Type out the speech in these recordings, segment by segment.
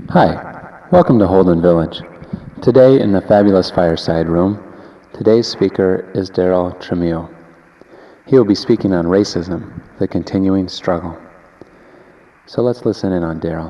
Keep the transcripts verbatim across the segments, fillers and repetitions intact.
Hi, welcome to Holden Village. Today in the fabulous fireside room, today's speaker is Daryl Tramiel. He will be speaking on racism, the continuing struggle. So let's listen in on Daryl.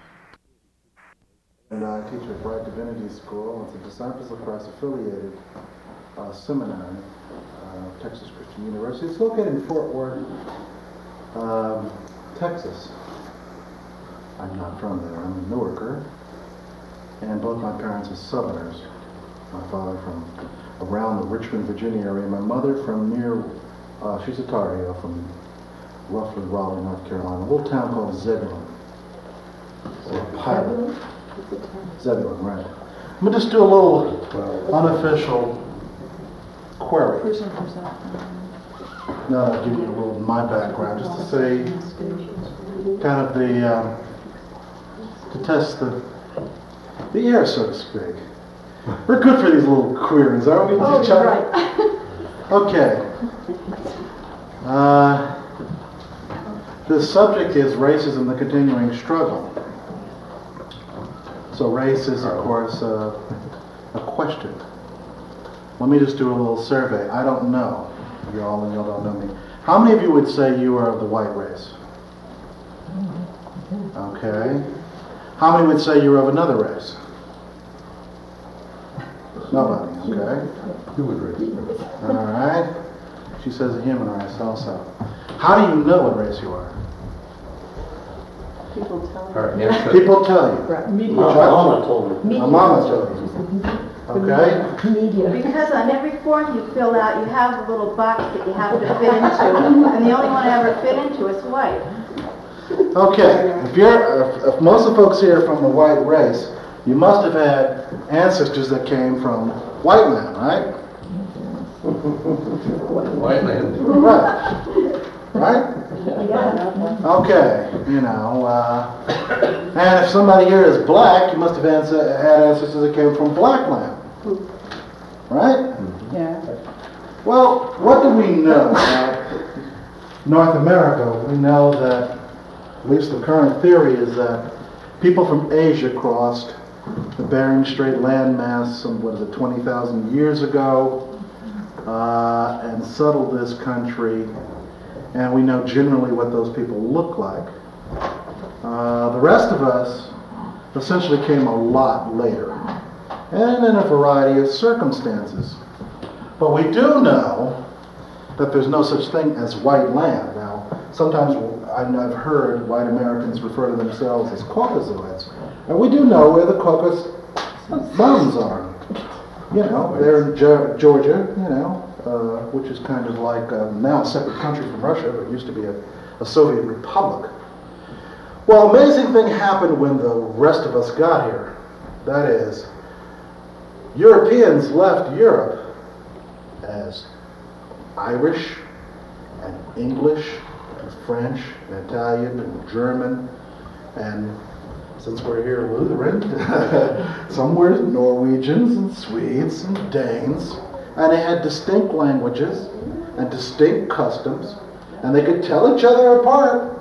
And I teach at Bright Divinity School. It's a Disciples of Christ affiliated uh, seminary, uh, Texas Christian University. It's located in Fort Worth, um, Texas. I'm not from there. I'm a Newarker. And both my parents are Southerners. My father from around the Richmond, Virginia area. My mother from near, uh, she's a Tar Heel from roughly Raleigh, North Carolina. A little town called Zebulon. Or Pilot. Zebulon, right. I'm going to just do a little unofficial query. Now I'll give you a little of my background, just to say, kind of the, um, to test the, the air, so to speak. We're good for these little queries, aren't we? Oh, Chuck? right. Okay. Uh, the subject is racism, the continuing struggle. So race is, of course, uh, a question. Let me just do a little survey. I don't know. You all and you all don't know me. How many of you would say you are of the white race? Okay. How many would say you're of another race? Nobody, okay. Human race. All right. She says a human race also. How do you know what race you are? People tell you. All right, People tell you. Right. Media. My mama told me. Media. My mama told you. Okay. Media. Because on every form you fill out, you have a little box that you have to fit into, and the only one I ever fit into is white. Okay. If you're, if, if most of the folks here are from the white race, you must have had ancestors that came from white land, right? White man. Right. Right? Okay, you know, uh, and if somebody here is black, you must have ans- had ancestors that came from black land, right? Yeah. Well, what do we know about North America? We know that, at least the current theory is that people from Asia crossed the Bering Strait landmass some, what is it, twenty thousand years ago, uh, and settled this country. And we know generally what those people look like. Uh, the rest of us essentially came a lot later, and in a variety of circumstances. But we do know that there's no such thing as white land. Now, sometimes I've heard white Americans refer to themselves as Caucasoids, and we do know where the Caucasus Mountains are. You know, they're in Ge- Georgia, you know, Uh, which is kind of like uh, now a separate country from Russia, but it used to be a, a Soviet republic. Well, amazing thing happened when the rest of us got here. That is, Europeans left Europe as Irish and English and French and Italian and German, and since we're here Lutheran, some were Norwegians and Swedes and Danes. And they had distinct languages and distinct customs, and they could tell each other apart.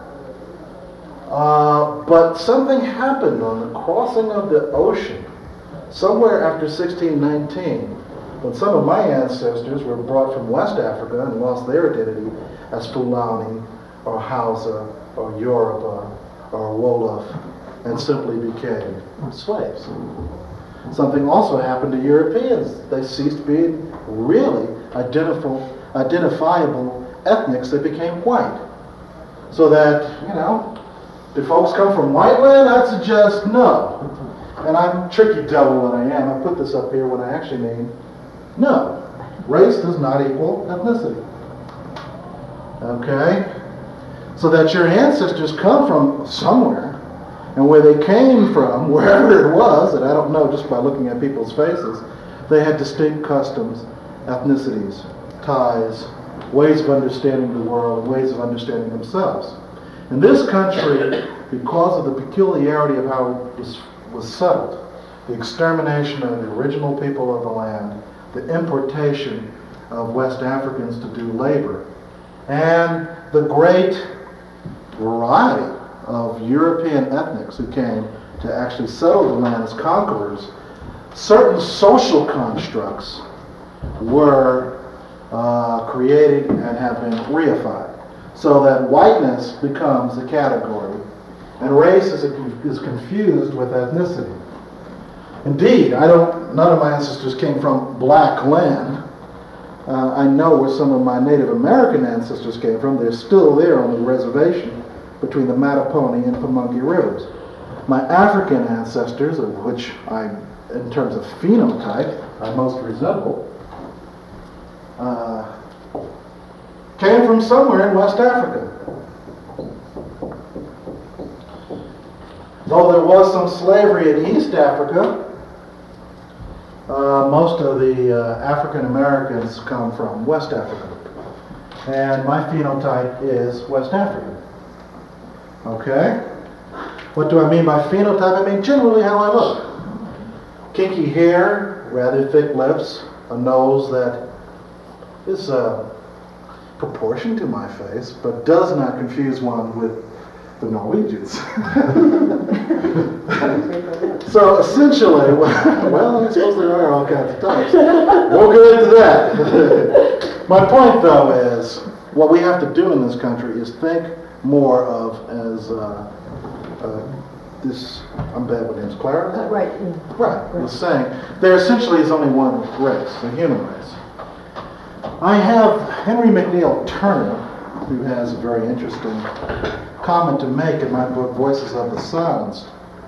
Uh, but something happened on the crossing of the ocean, somewhere after sixteen nineteen, when some of my ancestors were brought from West Africa and lost their identity as Fulani or Hausa or Yoruba or Wolof, and simply became slaves. Something also happened to Europeans. They ceased being really identifiable, identifiable ethnics. They became white. So that, you know, do folks come from white land? I'd suggest no. And I'm tricky devil that I am. I put this up here when I actually mean no. Race does not equal ethnicity. Okay? So that your ancestors come from somewhere, and where they came from, wherever it was, and I don't know just by looking at people's faces, they had distinct customs, ethnicities, ties, ways of understanding the world, and ways of understanding themselves. In this country, because of the peculiarity of how it was, was settled, the extermination of the original people of the land, the importation of West Africans to do labor, and the great variety of European ethnics who came to actually settle the land as conquerors, certain social constructs were uh, created and have been reified, so that whiteness becomes the category, and race is, is confused with ethnicity. Indeed, I don't. None of my ancestors came from black land. Uh, I know where some of my Native American ancestors came from. They're still there on the reservation between the Mattapony and Pamunkey rivers. My African ancestors, of which I, in terms of phenotype, I most resemble, uh, came from somewhere in West Africa. Though there was some slavery in East Africa, uh, most of the uh, African Americans come from West Africa. And my phenotype is West African. Okay? What do I mean by phenotype? I mean generally how I look. Kinky hair, rather thick lips, a nose that is uh, proportioned to my face, but does not confuse one with the Norwegians. So essentially, well, I suppose there are all kinds of types. We'll get into that. My point, though, is what we have to do in this country is think more of as uh, uh, this. I'm bad with names. Clara. Uh, right. Yeah. Right. Was saying there essentially is only one race, the human race. I have Henry McNeil Turner, who has a very interesting comment to make in my book, Voices of the Silenced,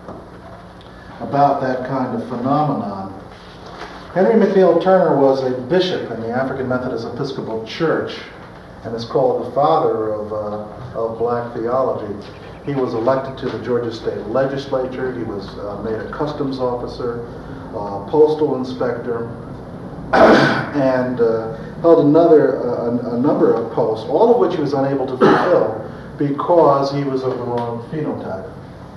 about that kind of phenomenon. Henry McNeil Turner was a bishop in the African Methodist Episcopal Church and is called the father of, uh, of black theology. He was elected to the Georgia State Legislature. He was uh, made a customs officer, uh, postal inspector, and uh, held another uh, a, a number of posts, all of which he was unable to fulfill because he was of the wrong phenotype.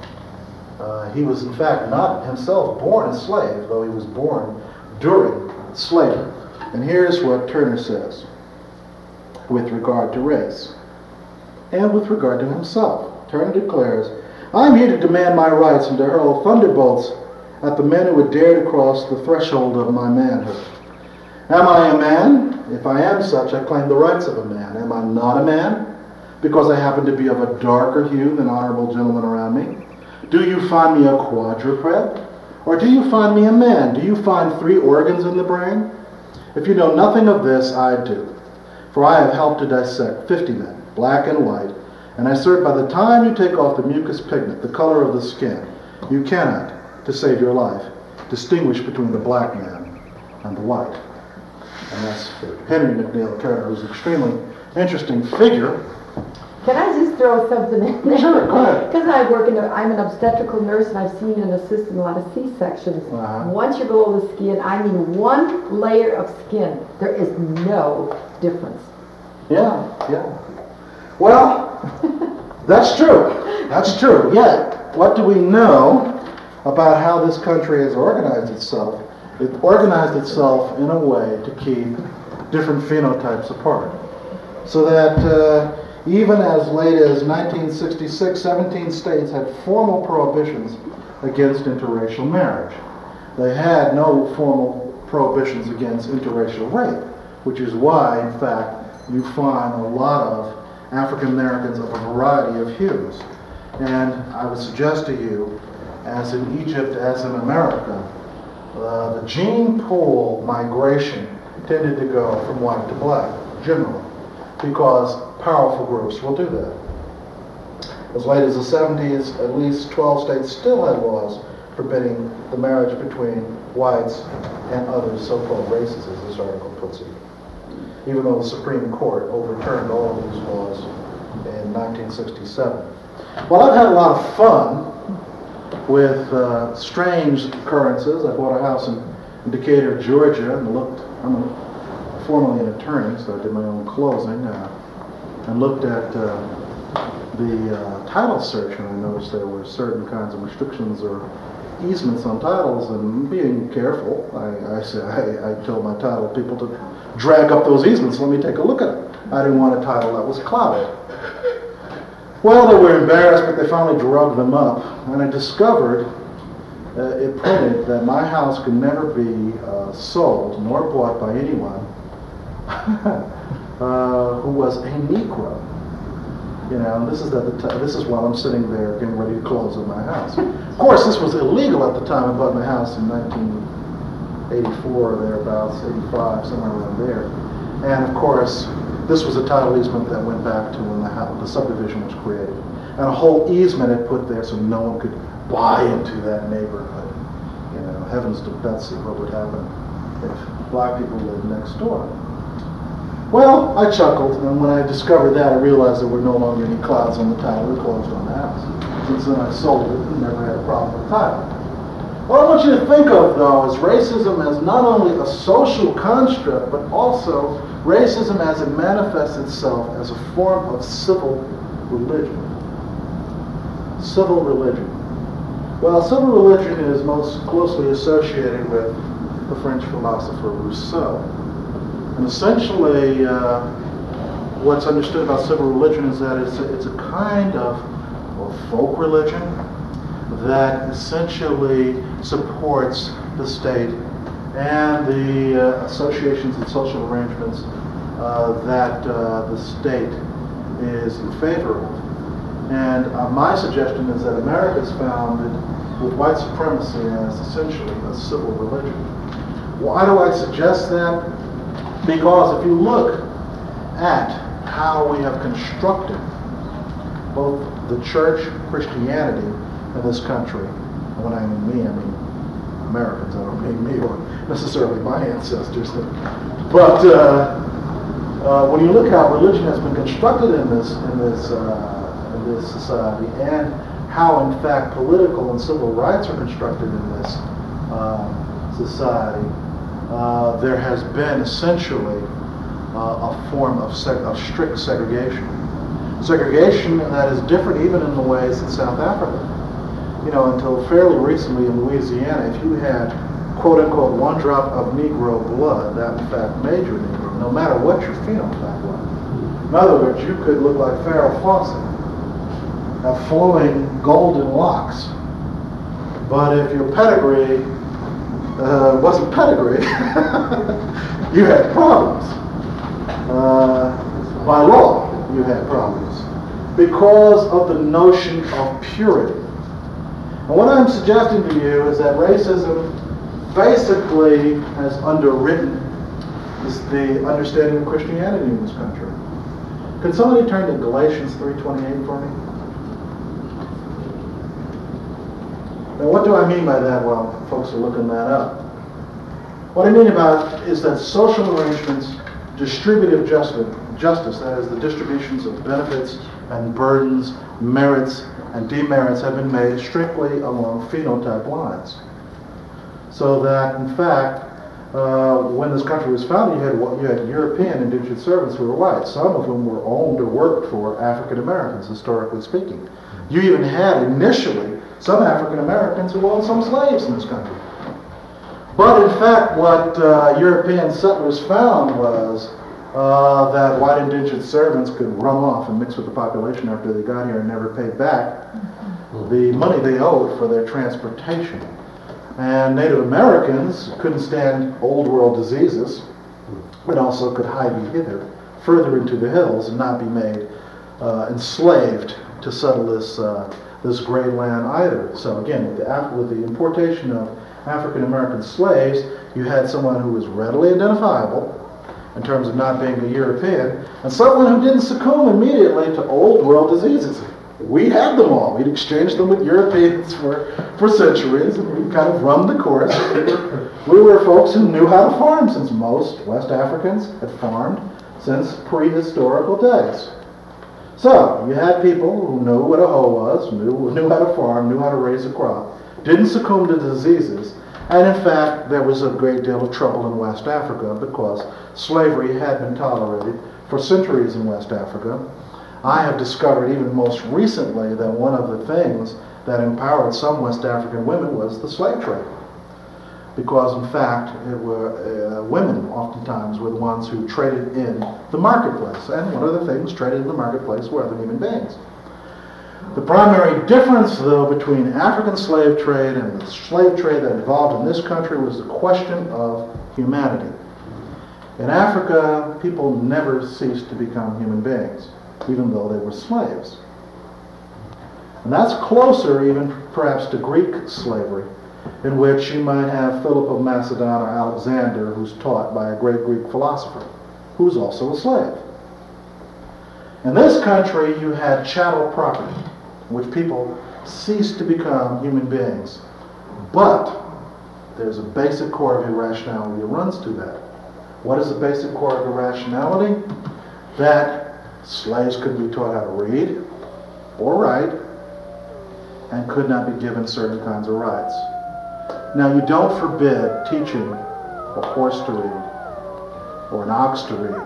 Uh, he was in fact not himself born a slave, though he was born during slavery. And here's what Turner says with regard to race and with regard to himself. Turner declares, "I'm here to demand my rights and to hurl thunderbolts at the men who would dare to cross the threshold of my manhood. Am I a man? If I am such, I claim the rights of a man. Am I not a man? Because I happen to be of a darker hue than honorable gentlemen around me? Do you find me a quadruped? Or do you find me a man? Do you find three organs in the brain? If you know nothing of this, I do. For I have helped to dissect fifty men, black and white, and I assert by the time you take off the mucous pigment, the color of the skin, you cannot, to save your life, distinguish between the black man and the white." And that's Henry McNeil Turner, who's an extremely interesting figure. Can I just throw something in there? Sure, go ahead. Because I work in a, I'm an obstetrical nurse and I've seen and assisted in a lot of C-sections. Uh-huh. Once you go over the skin, I mean one layer of skin, there is no difference. Yeah, yeah. Well, that's true. That's true. Yet, what do we know about how this country has organized itself? It organized itself in a way to keep different phenotypes apart. So that uh, even as late as nineteen sixty-six, seventeen states had formal prohibitions against interracial marriage. They had no formal prohibitions against interracial rape, which is why, in fact, you find a lot of African Americans of a variety of hues. And I would suggest to you, as in Egypt, as in America, uh, the gene pool migration tended to go from white to black, generally, because powerful groups will do that. As late as the seventies, at least twelve states still had laws forbidding the marriage between whites and other so-called races, as this article puts it, even though the Supreme Court overturned all of these laws in nineteen sixty-seven. Well, I've had a lot of fun with uh, strange occurrences. I bought a house in, in Decatur, Georgia, and looked, I'm a, formerly an attorney, so I did my own closing, uh, and looked at uh, the uh, title search, and I noticed there were certain kinds of restrictions or easements on titles, and being careful, I, I said, I, I told my title people to drag up those easements, let me take a look at it. I didn't want a title that was clouded. Well, they were embarrassed, but they finally drug them up, and I discovered uh, it printed that my house could never be uh, sold nor bought by anyone uh, who was a Negro. You know, and this is at the t- this is while I'm sitting there getting ready to close on my house. Of course, this was illegal at the time I bought my house in nineteen eighty-four or thereabouts, eighty-five, somewhere around there. And of course, this was a title easement that went back to when the, house, the subdivision was created. And a whole easement had put there so no one could buy into that neighborhood. You know, heavens to Betsy, what would happen if black people lived next door? Well, I chuckled, and when I discovered that, I realized there were no longer any clouds on the title. We closed on the house. Since then, I sold it and never had a problem with the title. What I want you to think of, though, is racism as not only a social construct, but also racism as it manifests itself as a form of civil religion. Civil religion. Well, civil religion is most closely associated with the French philosopher Rousseau. And essentially, uh, what's understood about civil religion is that it's a, it's a kind of well, folk religion that essentially supports the state and the uh, associations and social arrangements uh, that uh, the state is in favor of. And uh, my suggestion is that America is founded with white supremacy as essentially a civil religion. Why do I suggest that? Because if you look at how we have constructed both the church, Christianity in this country, and when I mean me, I mean Americans, I don't mean me or necessarily my ancestors, but uh, uh, when you look how religion has been constructed in this, in this, uh, in this society, and how in fact political and civil rights are constructed in this uh, society, Uh, there has been essentially uh, a form of, seg- of strict segregation. Segregation that is different even in the ways in South Africa. You know, until fairly recently in Louisiana, if you had quote-unquote one drop of Negro blood, that in fact made you a Negro, no matter what your phenotype was. In other words, you could look like Farrah Fawcett, have flowing golden locks, but if your pedigree Uh, wasn't pedigree, you had problems. Uh, by law, you had problems because of the notion of purity. And what I'm suggesting to you is that racism basically has underwritten this, the understanding of Christianity in this country. Could somebody turn to Galatians three twenty-eight for me? Now, what do I mean by that? Well, folks are looking that up. What I mean about it is that social arrangements, distributive justice, justice, that is the distributions of benefits and burdens, merits and demerits, have been made strictly along phenotype lines. So that, in fact, uh, when this country was founded, you had, you had European indentured servants who were white, some of whom were owned or worked for African Americans, historically speaking. You even had initially some African Americans who owned some slaves in this country. But in fact, what uh, European settlers found was uh, that white indentured servants could run off and mix with the population after they got here and never pay back the money they owed for their transportation. And Native Americans couldn't stand old world diseases, but also could hide hither, further into the hills, and not be made uh, enslaved to settle this uh, this great land either. So again, with the, with the importation of African American slaves, you had someone who was readily identifiable in terms of not being a European, and someone who didn't succumb immediately to old world diseases. We had them all. We'd exchanged them with Europeans for, for centuries, and we kind of run the course. We were, we were folks who knew how to farm, since most West Africans had farmed since prehistorical days. So, you had people who knew what a hoe was, knew, knew how to farm, knew how to raise a crop, didn't succumb to diseases, and in fact, there was a great deal of trouble in West Africa because slavery had been tolerated for centuries in West Africa. I have discovered even most recently that one of the things that empowered some West African women was the slave trade. Because in fact, it were uh, women oftentimes were the ones who traded in the marketplace. And one of the things traded in the marketplace were other human beings. The primary difference, though, between African slave trade and the slave trade that evolved in this country was the question of humanity. In Africa, people never ceased to become human beings, even though they were slaves. And that's closer even perhaps to Greek slavery, in which you might have Philip of Macedon or Alexander, who's taught by a great Greek philosopher, who's also a slave. In this country, you had chattel property, in which people ceased to become human beings. But there's a basic core of irrationality that runs to that. What is the basic core of irrationality? That slaves couldn't be taught how to read or write and could not be given certain kinds of rights. Now, you don't forbid teaching a horse to read or an ox to read,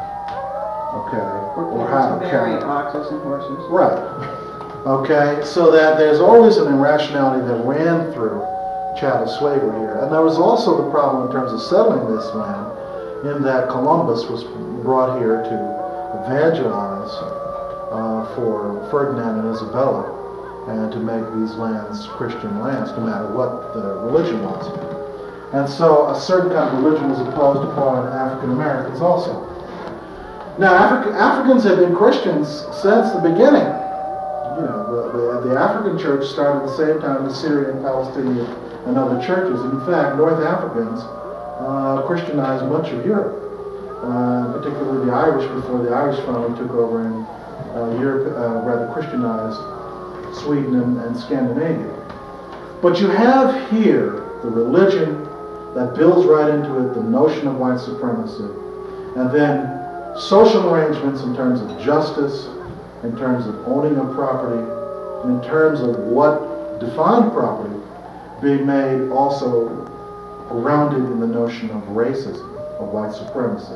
okay, Or or parents how to to marry count. oxes and horses. Right. Okay, so that there's always an irrationality that ran through chattel slavery here. And there was also the problem in terms of settling this land, in that Columbus was brought here to evangelize uh, for Ferdinand and Isabella, and to make these lands Christian lands, no matter what the religion was. And so a certain kind of religion was imposed upon African Americans also. Now, Afri- Africans have been Christians since the beginning. You know, the, the, the African church started at the same time as Syrian, Palestinian, and other churches. In fact, North Africans uh, Christianized much of Europe, uh, particularly the Irish before the Irish finally took over and uh, Europe, uh, rather Christianized Sweden and, and Scandinavia. But you have here the religion that builds right into it the notion of white supremacy, and then social arrangements in terms of justice, in terms of owning of property, in terms of what defined property, being made also grounded in the notion of racism, of white supremacy.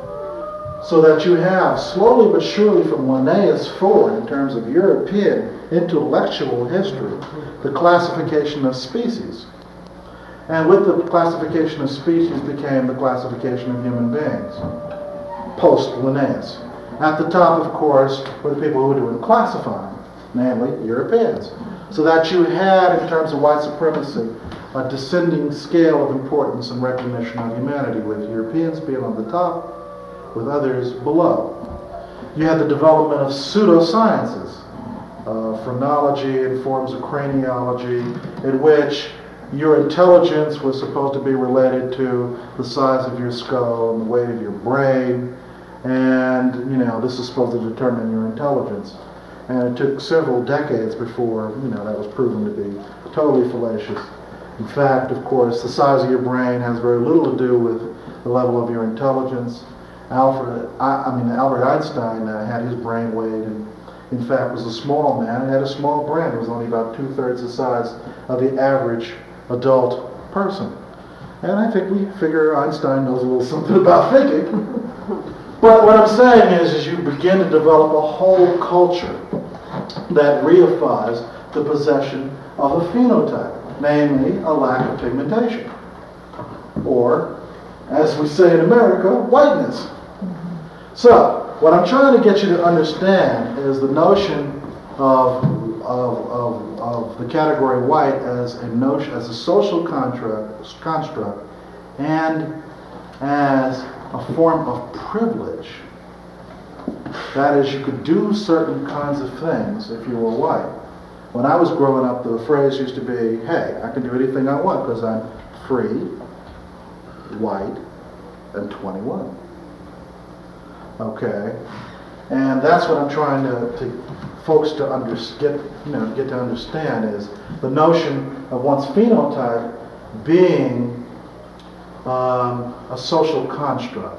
So that you have, slowly but surely from Linnaeus forward, in terms of European intellectual history, the classification of species. And with the classification of species became the classification of human beings, post-Linnaeus. At the top, of course, were the people who were doing classifying, namely Europeans. So that you had, in terms of white supremacy, a descending scale of importance and recognition of humanity, with Europeans being on the top, with others below. You had the development of pseudosciences, uh, phrenology and forms of craniology, in which your intelligence was supposed to be related to the size of your skull and the weight of your brain, and you know this is supposed to determine your intelligence. And it took several decades before you know that was proven to be totally fallacious. In fact, of course, the size of your brain has very little to do with the level of your intelligence. Alfred, I, I mean Albert Einstein uh, had his brain weighed, and in fact was a small man and had a small brain. It was only about two-thirds the size of the average adult person. And I think we figure Einstein knows a little something about thinking. But what I'm saying is, is you begin to develop a whole culture that reifies the possession of a phenotype, namely a lack of pigmentation, or, as we say in America, whiteness. So, what I'm trying to get you to understand is the notion of, of, of, of the category white as a notion, as a social construct, construct, and as a form of privilege. That is, you could do certain kinds of things if you were white. When I was growing up, the phrase used to be, hey, I can do anything I want because I'm free, white, and twenty-one. Okay? And that's what I'm trying to, to folks to under, get, you know, get to understand is the notion of one's phenotype being um, a social construct.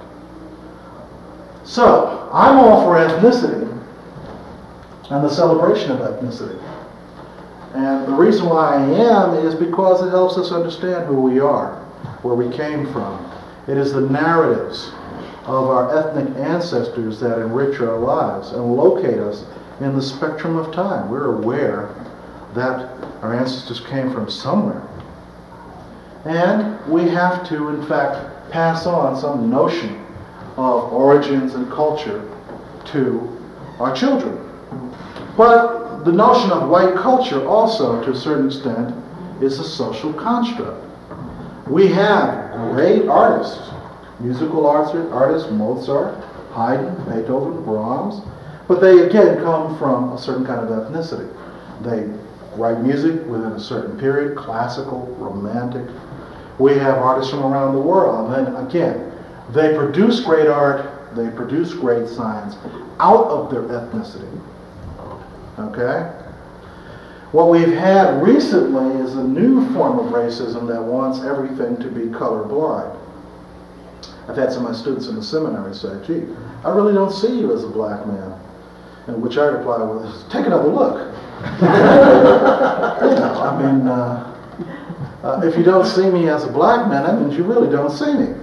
So, I'm all for ethnicity and the celebration of ethnicity. And the reason why I am is because it helps us understand who we are, where we came from. It is the narratives of our ethnic ancestors that enrich our lives and locate us in the spectrum of time. We're aware that our ancestors came from somewhere. And we have to, in fact, pass on some notion of origins and culture to our children. But the notion of white culture also, to a certain extent, is a social construct. We have great artists, musical artists, artists, Mozart, Haydn, Beethoven, Brahms, but they again come from a certain kind of ethnicity. They write music within a certain period, classical, romantic. We have artists from around the world, and then again, they produce great art, they produce great science out of their ethnicity. Okay? What we've had recently is a new form of racism that wants everything to be colorblind. I've had some of my students in the seminary say, gee, I really don't see you as a black man. And which I reply with, take another look. You know, I mean, uh, uh, if you don't see me as a black man, that means you really don't see me.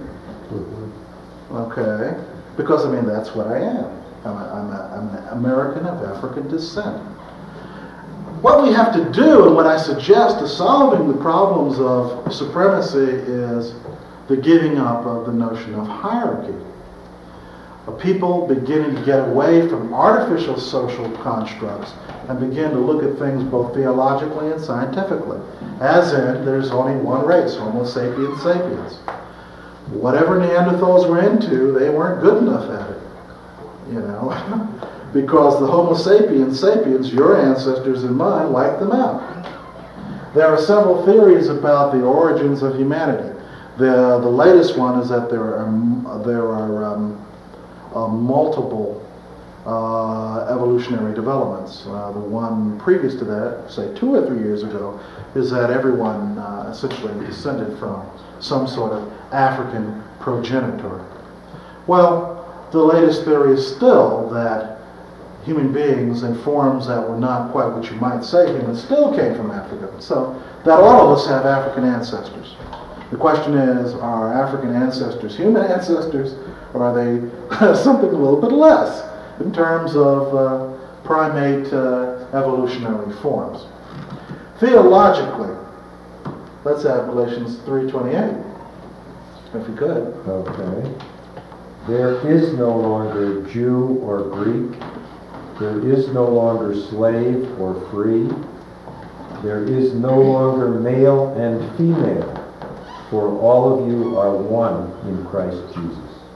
Okay? Because, I mean, that's what I am. I'm, a, I'm, a, I'm an American of African descent. What we have to do, and what I suggest to solving the problems of supremacy, is the giving up of the notion of hierarchy. Of people beginning to get away from artificial social constructs and begin to look at things both theologically and scientifically. As in, there's only one race, Homo sapiens sapiens. Whatever Neanderthals were into, they weren't good enough at it. You know? Because the Homo sapiens sapiens, your ancestors and mine, wiped them out. There are several theories about the origins of humanity. The, the latest one is that there are, um, there are um, uh, multiple uh, evolutionary developments. Uh, the one previous to that, say two or three years ago, is that everyone uh, essentially descended from some sort of African progenitor. Well, the latest theory is still that human beings in forms that were not quite what you might say human still came from Africa. So that all of us have African ancestors. The question is, are African ancestors human ancestors, or are they something a little bit less in terms of uh, primate uh, evolutionary forms? Theologically, let's have Galatians three twenty-eight, if we could. Okay. There is no longer Jew or Greek. There is no longer slave or free. There is no longer male and female, for all of you are one in Christ Jesus.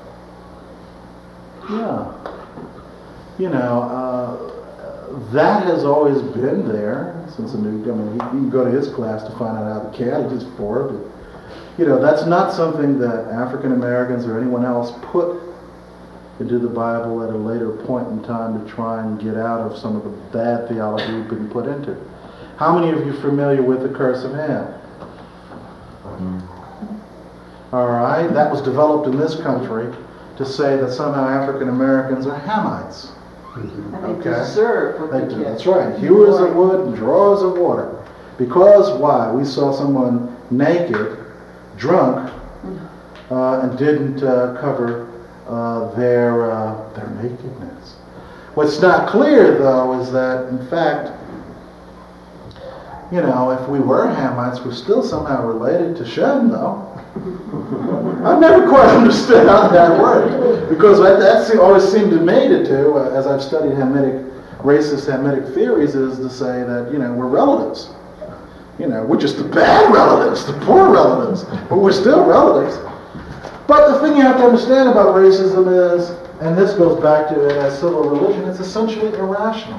Yeah. You know, uh, that has always been there since the new, I mean, you can go to his class to find out how the cat is for, but, you know, that's not something that African Americans or anyone else put into the Bible at a later point in time to try and get out of some of the bad theology we've been put into. How many of you are familiar with the curse of Ham? Mm-hmm. All right, that was developed in this country to say that somehow African Americans are Hamites. And they Okay. deserve what They they do, get. that's right. Hewers of wood and drawers of water. Because why? We saw someone naked, drunk, uh, and didn't uh, cover uh, their uh, their nakedness. What's not clear, though, is that in fact, you know, if we were Hamites, we're still somehow related to Shem, though. I've never quite understood how that worked, because that always seemed to me to do, uh, as I've studied Hamitic, racist Hamitic theories, is to say that, you know, we're relatives. You know, we're just the bad relatives, the poor relatives, but we're still relatives. But the thing you have to understand about racism is, and this goes back to it as civil religion, it's essentially irrational.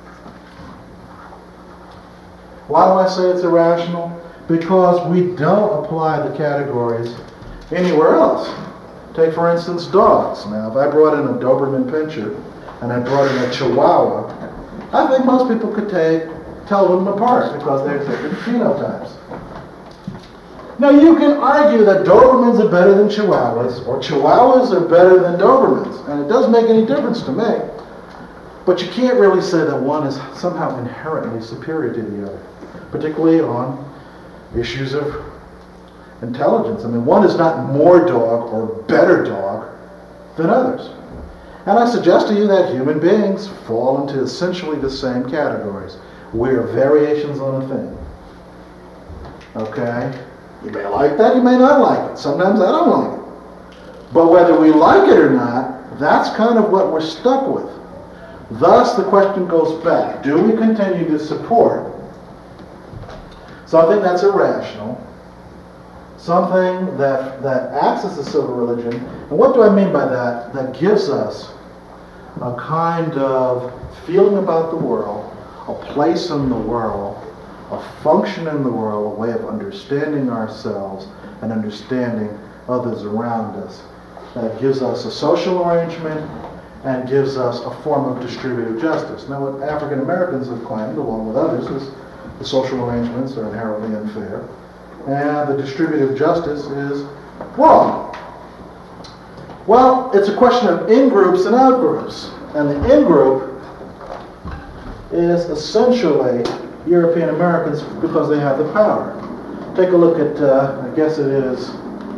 Why do I say it's irrational? Because we don't apply the categories anywhere else. Take, for instance, dogs. Now, if I brought in a Doberman Pinscher and I brought in a Chihuahua, I think most people could take, tell them apart because they're different phenotypes. Now, you can argue that Dobermans are better than Chihuahuas, or Chihuahuas are better than Dobermans, and it doesn't make any difference to me. But you can't really say that one is somehow inherently superior to the other, particularly on issues of intelligence. I mean, one is not more dog or better dog than others. And I suggest to you that human beings fall into essentially the same categories. We're variations on a thing. Okay? You may like that, you may not like it. Sometimes I don't like it. But whether we like it or not, that's kind of what we're stuck with. Thus, the question goes back, do we continue to support something that's irrational, something that, that acts as a civil religion? And what do I mean by that? That gives us a kind of feeling about the world, a place in the world, a function in the world, a way of understanding ourselves and understanding others around us. That gives us a social arrangement and gives us a form of distributive justice. Now, what African Americans have claimed, along with others, is the social arrangements are inherently unfair, and the distributive justice is wrong. Well, it's a question of in-groups and out-groups. And the in-group is essentially European Americans because they have the power. Take a look at, uh, I guess it is,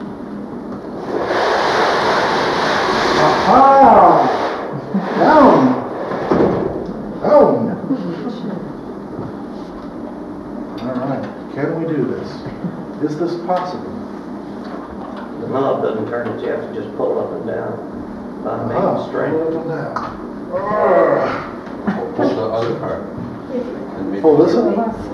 aha! Down! Down! All right, can we do this? Is this possible? The knob doesn't turn it, you have to just pull up and down by the Ah, main string. pull it up and down. Arrgh. Pull the other part. and make Pull this it- in?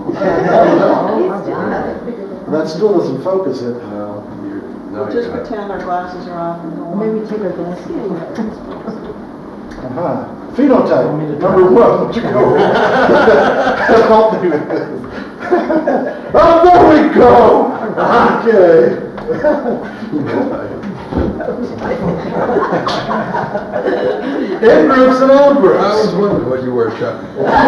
That still doesn't focus it. No, you're, no, Just you're not. pretend our glasses are off and go on. Maybe take our glasses off. Uh-huh. Phenotype, number one, would you go? Help me with this. Oh, there we go! Okay. In groups and out I groups. was wondering what you were, Chuck.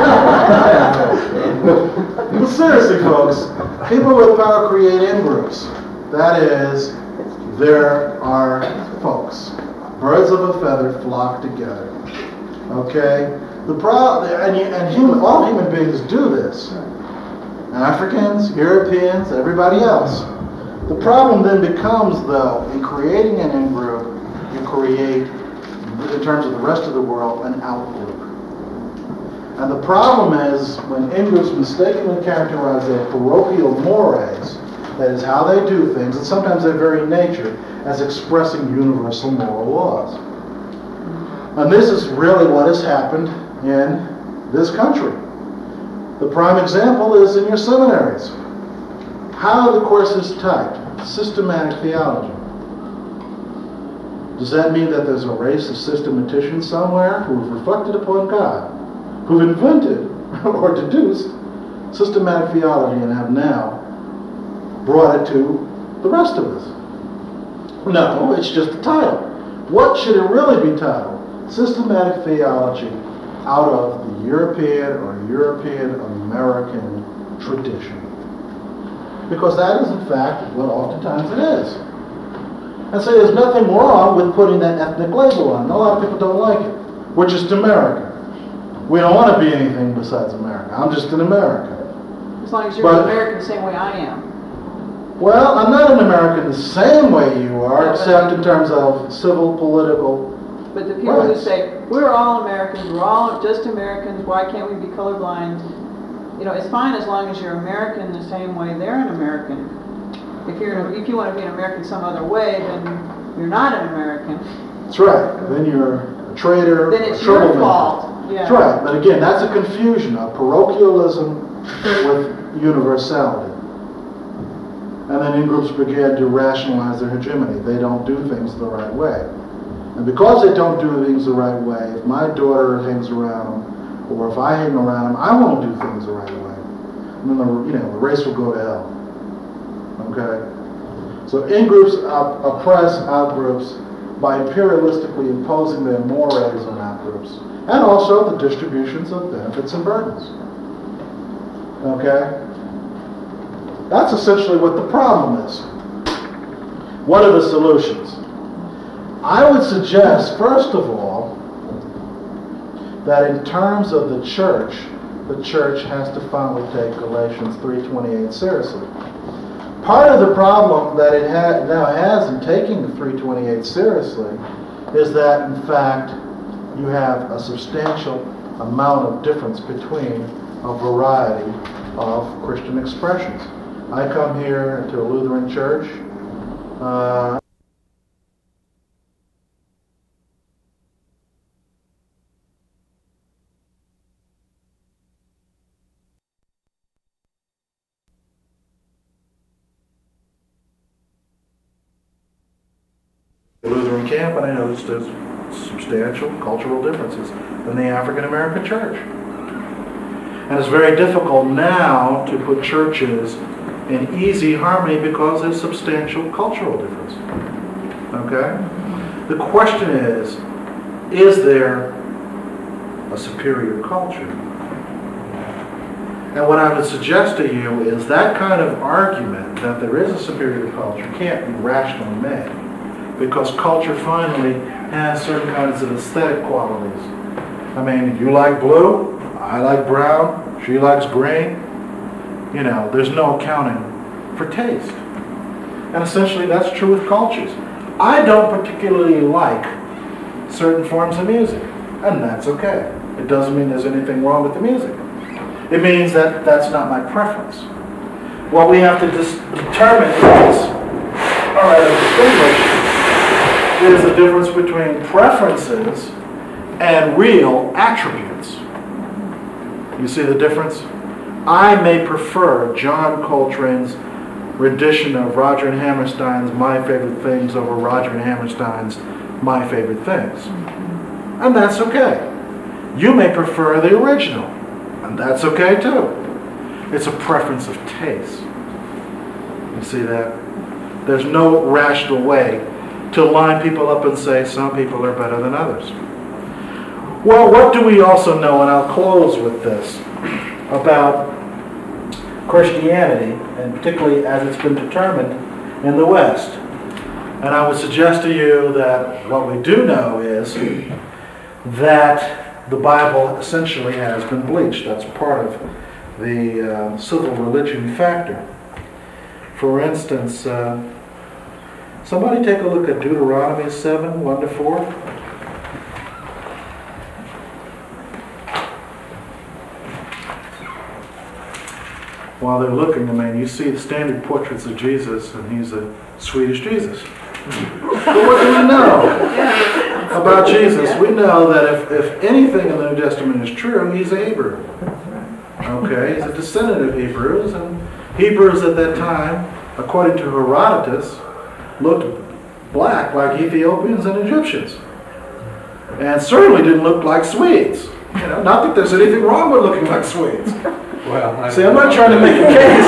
But seriously, folks, people with power create in groups. That is, there are folks. Birds of a feather flock together. Okay? The pro- and, you, and human, all human beings do this. Africans, Europeans, everybody else. The problem then becomes, though, in creating an in-group, you create, in terms of the rest of the world, an out-group. And the problem is, when in-groups mistakenly characterize their parochial mores, that is how they do things, and sometimes their very nature, as expressing universal moral laws. And this is really what has happened in this country. The prime example is in your seminaries. How are the courses typed? Systematic theology. Does that mean that there's a race of systematicians somewhere who have reflected upon God, who've invented or deduced systematic theology and have now brought it to the rest of us? No, it's just a title. What should it really be titled? Systematic theology out of the European or European American tradition. Because that is, in fact, what oftentimes it is. And so there's nothing wrong with putting that ethnic label on. A lot of people don't like it. We're just American. We don't want to be anything besides America. I'm just an American. As long as you're But- an American the same way I am. Well, I'm not an American the same way you are, Yeah, but- except in terms of civil, political. But the people who Right. say, we're all Americans, we're all just Americans, why can't we be colorblind? You know, it's fine as long as you're American the same way they're an American. If you're, if you want to be an American some other way, then you're not an American. That's right. Then you're a traitor, Then a it's your troublemaker. fault. Yeah. That's right. But again, that's a confusion of parochialism with universality. And then in-groups began to rationalize their hegemony. They don't do things the right way. And because they don't do things the right way, if my daughter hangs around them, or if I hang around them, I won't do things the right way. And then the, you know, the race will go to hell. Okay? So in-groups op- oppress out-groups by imperialistically imposing their mores on out-groups, and also the distributions of benefits and burdens. Okay? That's essentially what the problem is. What are the solutions? I would suggest, first of all, that in terms of the church, the church has to finally take Galatians three twenty-eight seriously. Part of the problem that it ha- now has in taking the three twenty-eight seriously is that, in fact, you have a substantial amount of difference between a variety of Christian expressions. I come here to a Lutheran church. Uh, Christian camp, and I noticed there's substantial cultural differences in the African American church. And it's very difficult now to put churches in easy harmony because there's substantial cultural difference. Okay? The question is, is there a superior culture? And what I would suggest to you is that kind of argument that there is a superior culture can't be rationally made, because culture finally has certain kinds of aesthetic qualities. I mean, you like blue, I like brown, she likes green. You know, there's no accounting for taste. And essentially that's true with cultures. I don't particularly like certain forms of music, and that's okay. It doesn't mean there's anything wrong with the music. It means that that's not my preference. What we have to dis- determine is, all right, distinguish is the difference between preferences and real attributes. You see the difference? I may prefer John Coltrane's rendition of Roger and Hammerstein's My Favorite Things over Roger and Hammerstein's My Favorite Things. And that's okay. You may prefer the original, and that's okay too. It's a preference of taste. You see that? There's no rational way to line people up and say some people are better than others. Well, what do we also know, and I'll close with this, about Christianity, and particularly as it's been determined in the West? And I would suggest to you that what we do know is that the Bible essentially has been bleached. That's part of the uh, civil religion factor. For instance, uh, somebody take a look at Deuteronomy seven, one to four. While they're looking, I mean, you see the standard portraits of Jesus, and he's a Swedish Jesus. But what do we know about Jesus? We know that if, if anything in the New Testament is true, he's a Hebrew. Okay, he's a descendant of Hebrews, and Hebrews at that time, according to Herodotus, looked black like Ethiopians and Egyptians, and certainly didn't look like Swedes. You know, not that there's anything wrong with looking like Swedes. Well, I See, I'm not trying to make a case.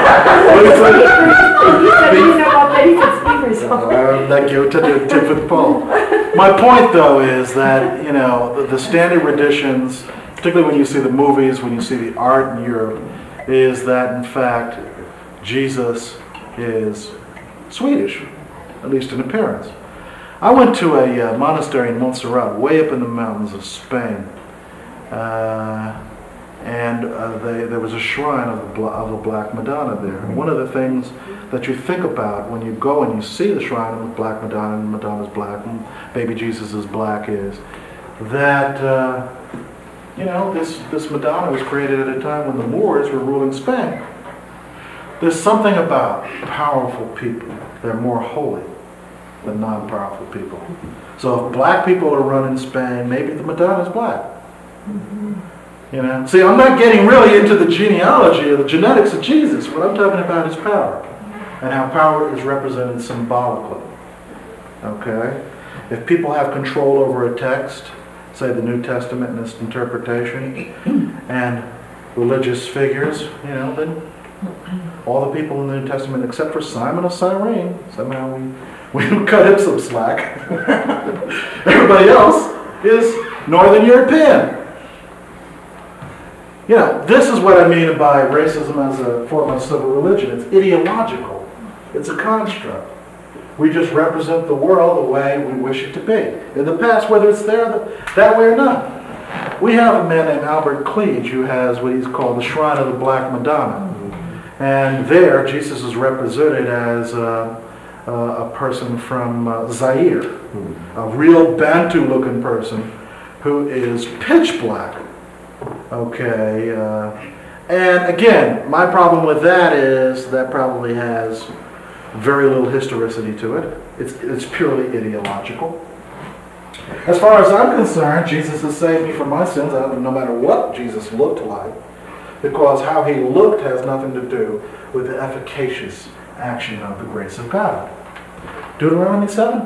Uh, thank you, tip with Paul. My point, though, is that, you know, the, the standard renditions, particularly when you see the movies, when you see the art in Europe, is that, in fact, Jesus is Swedish, at least in appearance. I went to a uh, monastery in Montserrat, way up in the mountains of Spain. Uh, And uh, they, there was a shrine of the, of the Black Madonna there. And one of the things that you think about when you go and you see the shrine of the Black Madonna, and Madonna's black, and baby Jesus is black, is that, uh, you know, this, this Madonna was created at a time when the Moors were ruling Spain. There's something about powerful people. They're more holy than non-powerful people. So if black people are running Spain, maybe the Madonna's black. You know, see, I'm not getting really into the genealogy or the genetics of Jesus. What I'm talking about is power, and how power is represented symbolically. Okay? If people have control over a text, say the New Testament and its interpretation, and religious figures, you know, then all the people in the New Testament, except for Simon of Cyrene, somehow we, we cut him some slack. Everybody else is Northern European. You know, this is what I mean by racism as a form of civil religion. It's ideological. It's a construct. We just represent the world the way we wish it to be. In the past, whether it's there that way or not. We have a man named Albert Cleage who has what he's called the Shrine of the Black Madonna. And there, Jesus is represented as a, a person from uh, Zaire, a real Bantu-looking person who is pitch black. Okay, uh, and again, my problem with that is that probably has very little historicity to it. It's, it's purely ideological. As far as I'm concerned, Jesus has saved me from my sins, no matter what Jesus looked like, because how he looked has nothing to do with the efficacious action of the grace of God. Deuteronomy seven.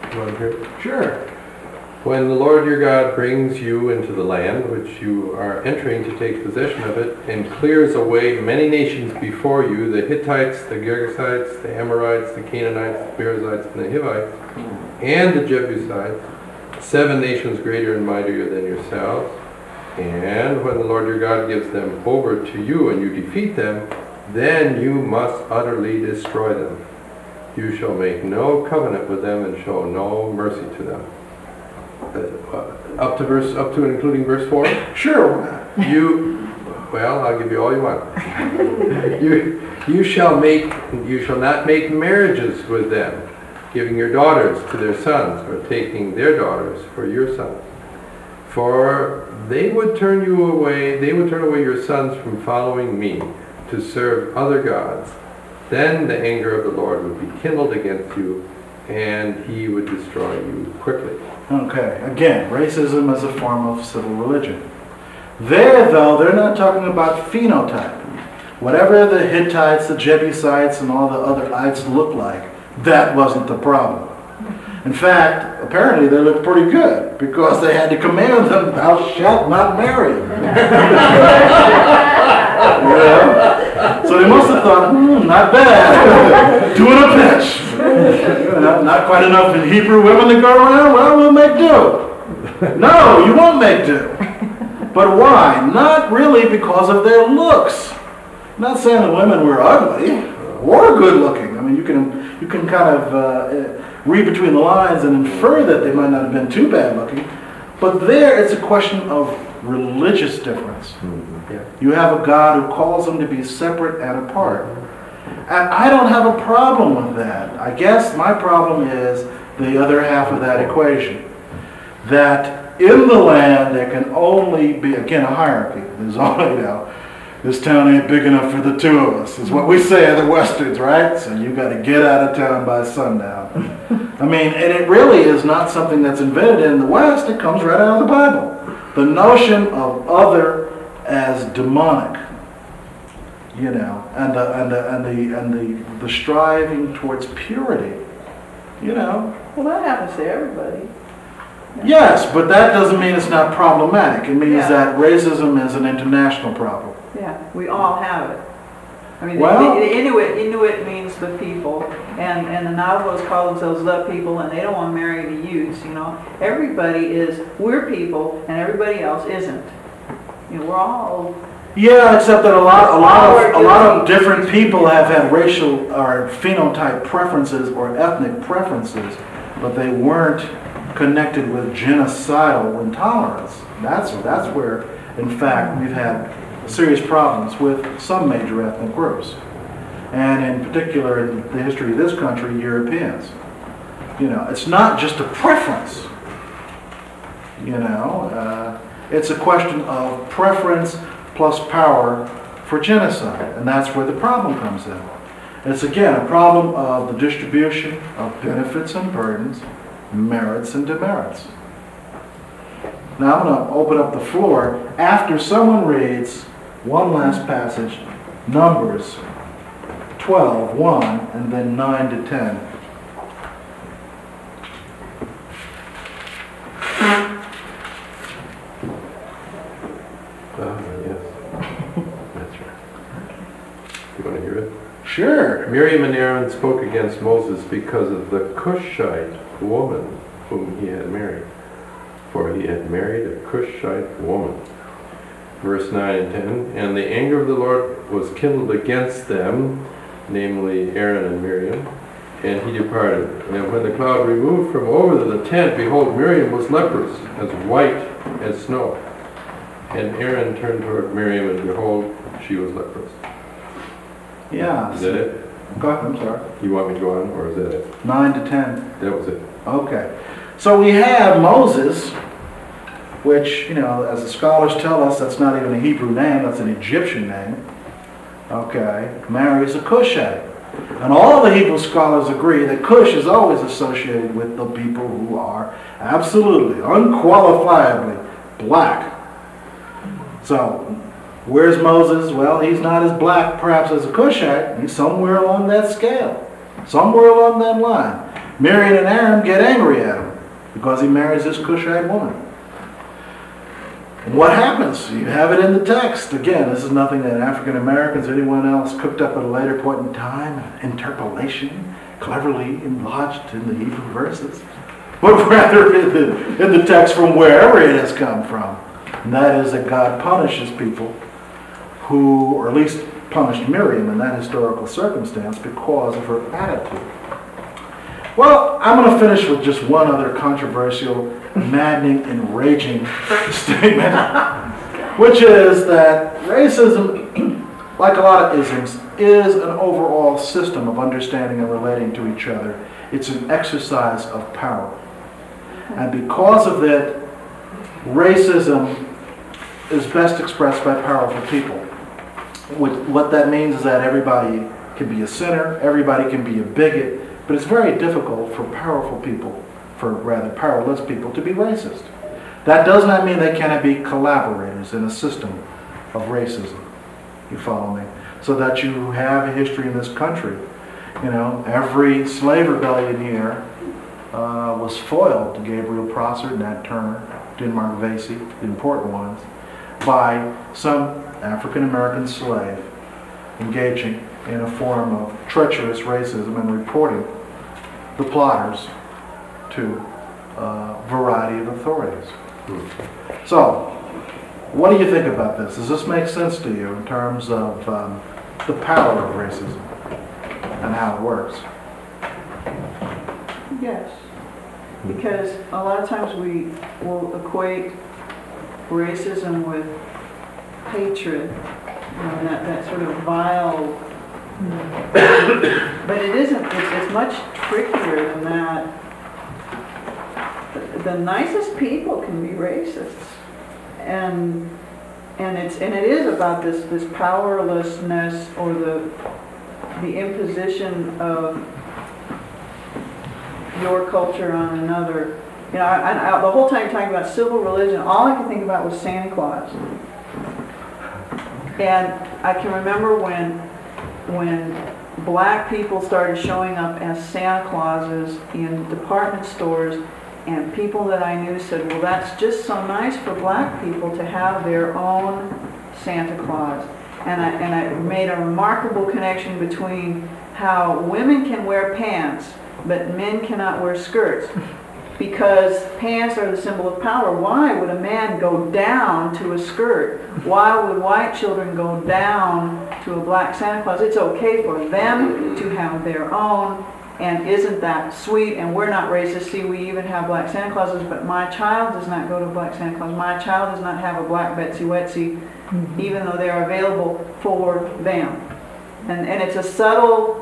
You want to hear it? Sure. When the Lord your God brings you into the land which you are entering to take possession of it, and clears away many nations before you, the Hittites, the Girgashites, the Amorites, the Canaanites, the Perizzites, and the Hivites, and the Jebusites, seven nations greater and mightier than yourselves, and when the Lord your God gives them over to you and you defeat them, then you must utterly destroy them. You shall make no covenant with them and show no mercy to them. Uh, up to verse, up to and including verse four. Sure. You, well, I'll give you all you want. you, you shall make, you shall not make marriages with them, giving your daughters to their sons, or taking their daughters for your sons. For they would turn you away, they would turn away your sons from following me to serve other gods. Then the anger of the Lord would be kindled against you, and he would destroy you quickly. Okay, again, racism as a form of civil religion. There, though, they're not talking about phenotype. Whatever the Hittites, the Jebusites, and all the other ites look like, that wasn't the problem. In fact, apparently they looked pretty good, because they had to command them, thou shalt not marry. Yeah. So they must have thought, hmm, not bad. Doing a pinch. Not, not quite enough in Hebrew women to go around? Well, we'll make do. No, you won't make do. But why? Not really because of their looks. I'm not saying the women were ugly or good looking. I mean, you can you can kind of uh, read between the lines and infer that they might not have been too bad looking. But there, it's a question of religious difference. Mm-hmm. Yeah. You have a God who calls them to be separate and apart. And I don't have a problem with that. I guess my problem is the other half of that equation. That in the land there can only be, again, a hierarchy. There's only, you know, this town ain't big enough for the two of us, is what we say as the Westerns, right? So you got to get out of town by sundown. I mean, and it really is not something that's invented in the West. It comes right out of the Bible. The notion of other as demonic. You know, and the and the and the and the, the striving towards purity, you know. Well, that happens to everybody. Yeah. Yes, but that doesn't mean it's not problematic. It means Yeah. that racism is an international problem. Yeah, we all have it. I mean, Well- the, the Inuit, Inuit means the people, and, and the Navajos call themselves the people, and they don't want to marry the Utes, you know. Everybody is, we're people, and everybody else isn't. You know, we're all... Yeah, except that a lot, a lot of, a Our lot of duty. different people have had racial or phenotype preferences or ethnic preferences, but they weren't connected with genocidal intolerance. That's that's where, in fact, we've had serious problems with some major ethnic groups, and in particular in the history of this country, Europeans. You know, it's not just a preference. You know, uh, it's a question of preference plus power for genocide, and that's where the problem comes in. It's again a problem of the distribution of benefits and burdens, merits and demerits. Now I'm going to open up the floor after someone reads one last passage, Numbers twelve, one, and then nine to ten. Ah, yes. That's right. You want to hear it? Sure. Miriam and Aaron spoke against Moses because of the Cushite woman whom he had married, for he had married a Cushite woman. Verse nine and ten, and the anger of the Lord was kindled against them, namely Aaron and Miriam, and he departed. And when the cloud removed from over the tent, behold, Miriam was leprous, as white as snow. And Aaron turned toward Miriam, and behold, she was leprous. Yeah. Is that it? Go ahead, I'm sorry. You want me to go on, or is that it? nine to ten. That was it. Okay. So we have Moses, which, you know, as the scholars tell us, that's not even a Hebrew name, that's an Egyptian name. Okay. Marries a Cushite. And all the Hebrew scholars agree that Cush is always associated with the people who are absolutely, unqualifiably black. So, where's Moses? Well, he's not as black perhaps as a Cushite. He's somewhere along that scale. Somewhere along that line. Miriam and Aaron get angry at him because he marries this Cushite woman. And what happens? You have it in the text. Again, this is nothing that African Americans or anyone else cooked up at a later point in time, interpolation, cleverly lodged in the Hebrew verses, but rather in the, in the text from wherever it has come from. And that is that God punishes people who, or at least punished Miriam in that historical circumstance because of her attitude. Well, I'm going to finish with just one other controversial, maddening, enraging statement, which is that racism, like a lot of isms, is an overall system of understanding and relating to each other. It's an exercise of power. And because of that, racism is best expressed by powerful people. What that means is that everybody can be a sinner, everybody can be a bigot, but it's very difficult for powerful people, for rather powerless people, to be racist. That does not mean they cannot be collaborators in a system of racism. You follow me? So that you have a history in this country. You know, every slave rebellion here uh, was foiled to Gabriel Prosser, Nat Turner, Denmark Vesey, the important ones, by some African American slave engaging in a form of treacherous racism and reporting the plotters to a variety of authorities. So, what do you think about this? Does this make sense to you in terms of um, the power of racism and how it works? Yes, because a lot of times we will equate racism with hatred, you know, that, that sort of vile, but it isn't, it's, it's much trickier than that. The, the nicest people can be racists, and and it's and it is about this, this powerlessness or the the imposition of your culture on another. You know, I, I, the whole time you're talking about civil religion, all I could think about was Santa Claus. And I can remember when when black people started showing up as Santa Clauses in department stores, and people that I knew said, well, that's just so nice for black people to have their own Santa Claus. And I, and I made a remarkable connection between how women can wear pants, but men cannot wear skirts. Because pants are the symbol of power. Why would a man go down to a skirt? Why would white children go down to a black Santa Claus? It's okay for them to have their own, and isn't that sweet? And we're not racist. See, we even have black Santa Clauses, but my child does not go to black Santa Claus. My child does not have a black Betsy Wetsy, mm-hmm. even though they are available for them. And, and it's a subtle...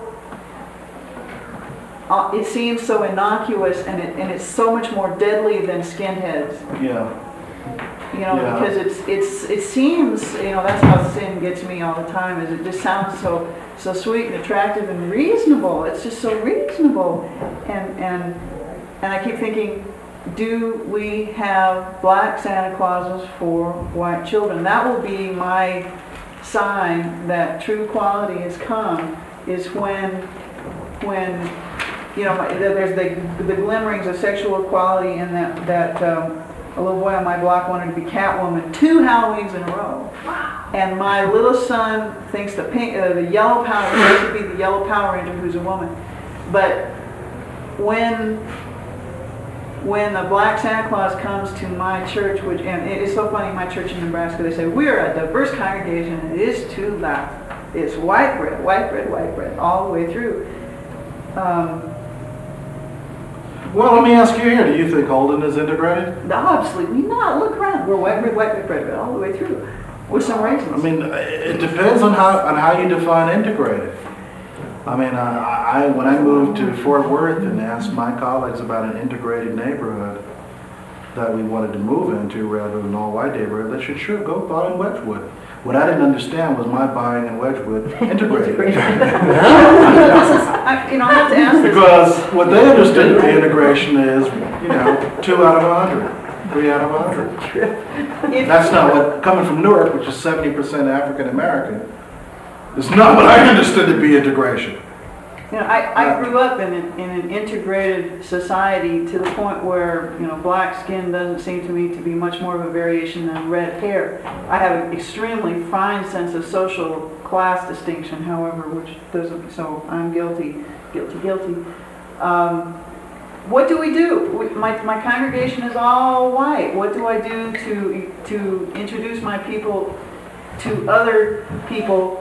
Uh, it seems so innocuous, and it and it's so much more deadly than skinheads. Yeah. You know, yeah. because it's it's it seems, you know, that's how sin gets me all the time. Is it just sounds so so sweet and attractive and reasonable. It's just so reasonable, and and and I keep thinking, do we have black Santa Clauses for white children? That will be my sign that true equality has come. Is when when. You know, there's the, the glimmerings of sexual equality, and that, that um, a little boy on my block wanted to be Catwoman two Halloweens in a row. And my little son thinks the pink, uh, the yellow Power Ranger should be the yellow Power Ranger who's a woman. But when when the black Santa Claus comes to my church, which, and it's so funny, my church in Nebraska, they say, we're a diverse congregation, and it is too loud. It's white bread, white bread, white bread, all the way through. Um, Well, let me ask you here, do you think Holden is integrated? Absolutely not. Look around. We're white bread, white bread, bread, bread, all the way through. With some raisins. I mean, it depends on how on how you define integrated. I mean, I, I when I moved to Fort Worth and asked my colleagues about an integrated neighborhood that we wanted to move into rather than an all-white neighborhood, they said, sure, go buy in Wedgwood. What I didn't understand was my buying in Wedgwood integrated. I, you know, I have to ask this. Because what they understood the integration is, you know, two out of a hundred, three out of a hundred. That's not what, coming from Newark, which is seventy percent African American, is not what I understood to be integration. You know, I, I grew up in an, in an integrated society to the point where, you know, black skin doesn't seem to me to be much more of a variation than red hair. I have an extremely fine sense of social class distinction, however, which doesn't, so I'm guilty, guilty, guilty. Um, what do we do? We, my, my congregation is all white. What do I do to, to introduce my people to other people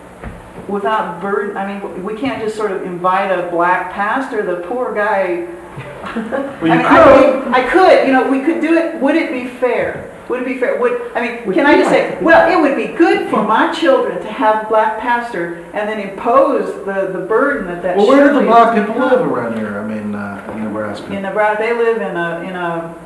without burden? I mean, we can't just sort of invite a black pastor. The poor guy. Well, I mean, I, could, I could, you know, we could do it. Would it be fair? Would it be fair? Would I mean? Would Can I you just like say, to be well, it would be good for my children to have a black pastor, and then impose the, the burden that that. Well, where do the surely black is- people live around here? I mean, uh, in Nebraska. In Nebraska, they live in a in a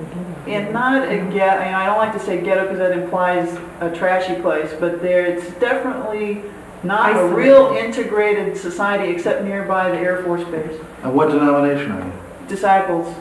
in not a ghetto. I don't like to say ghetto because that implies a trashy place, but there it's definitely not a Isolated. real integrated society except nearby the Air Force Base. And what denomination are you? Disciples.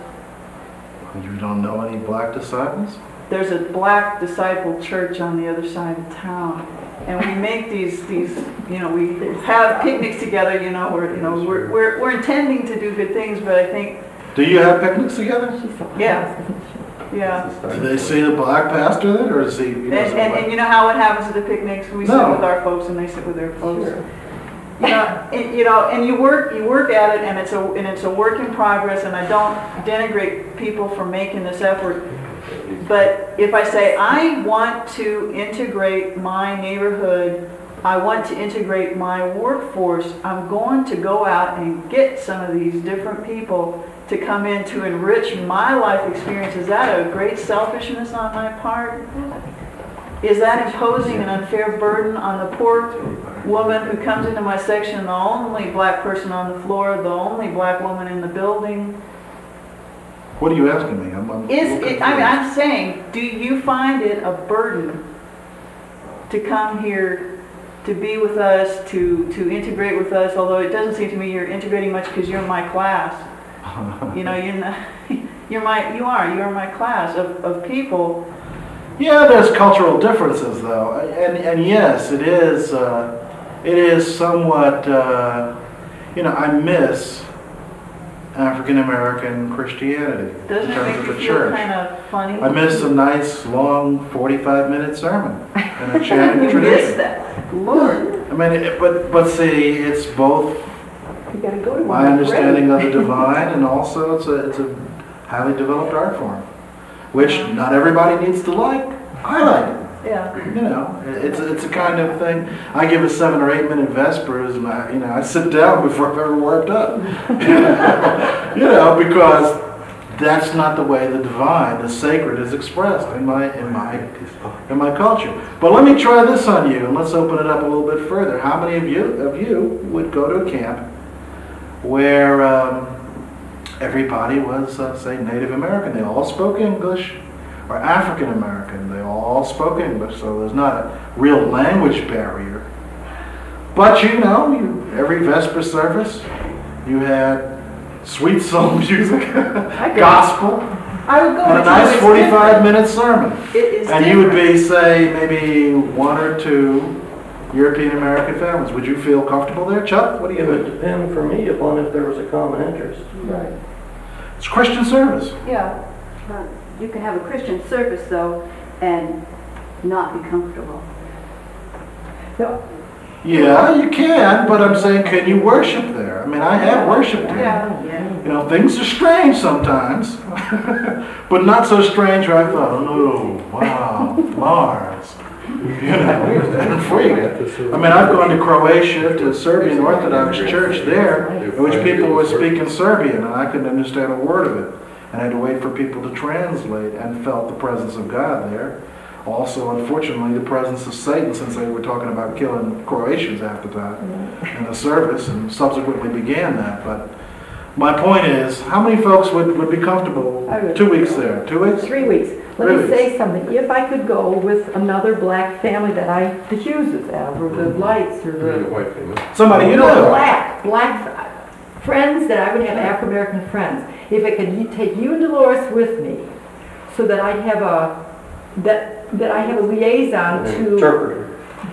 You don't know any black disciples? There's a black disciple church on the other side of town, and we make these these you know we have picnics together. You know we're you know we're we're, we're intending to do good things, but I think Do you have picnics together? yeah yeah. Do they see the black pastor then, or is he? he And, doesn't and, like- and you know how it happens at the picnics? We sit No. with our folks and they sit with their folks. You know, and, you know, and you work, you work at it, and it's a, and it's a work in progress. And I don't denigrate people for making this effort. But if I say I want to integrate my neighborhood, I want to integrate my workforce, I'm going to go out and get some of these different people to come in to enrich my life experience. Is that a great selfishness on my part? Is that imposing an unfair burden on the poor woman who comes into my section, the only black person on the floor, the only black woman in the building? What are you asking me? I'm, I'm Is a little it, I mean, confused. I'm saying, do you find it a burden to come here, to be with us, to, to integrate with us, although it doesn't seem to me you're integrating much because you're in my class. You know, you're not, you're my, you are, you're my class of, of people. Yeah, there's cultural differences though, and and yes, it is. Uh, it is somewhat. Uh, you know, I miss African American Christianity Doesn't in it terms make of you the feel church. kind of funny? I miss a nice long forty-five minute sermon and a chanting You tradition. miss that, Lord. I mean, it, but but see, it's both You gotta go to one. my understanding of the divine, and also it's a it's a highly developed art form, which not everybody needs to like. I like it. Yeah. You know, it's it's a kind of thing. I give a seven or eight minute vespers, and I you know I sit down before I've ever warmed up. You know, because that's not the way the divine, the sacred, is expressed in my in my in my culture. But let me try this on you, and let's open it up a little bit further. How many of you of you would go to a camp where um, everybody was, uh, say, Native American? They all spoke English, or African American. They all spoke English, so there's not a real language barrier. But you know, you, every Vesper service, you had sweet soul music, gospel, I would go and a to nice it's forty-five different. minute sermon. It is And you would different. be, say, maybe one or two European American families. Would you feel comfortable there, Chuck? What do you It would think? depend for me upon if there was a common interest. Right. It's Christian service. Yeah, uh, you can have a Christian service though and not be comfortable. No, Yeah, you can, but I'm saying, can you worship there? I mean, I have worshiped there. Yeah. Yeah. You know, things are strange sometimes, but not so strange where I thought, oh, wow, Mars. You know, and freak. I mean, I've gone to Croatia, to a Serbian Orthodox church there, in which people were speaking Serbian, and I couldn't understand a word of it. And I had to wait for people to translate, and felt the presence of God there. Also, unfortunately, the presence of Satan, since they were talking about killing Croatians half the time in the service, and subsequently began that. But my point is, how many folks would, would be comfortable I would. two weeks there? Two weeks? three weeks. Let Three me weeks. say something. If I could go with another black family that I, the Hugheses have, or the Lights, or The the white family. Somebody you No, know. black, black fr- friends that I would have African American friends. If I could y- take you and Dolores with me, so that I'd have a that that I have a liaison to Interpreter.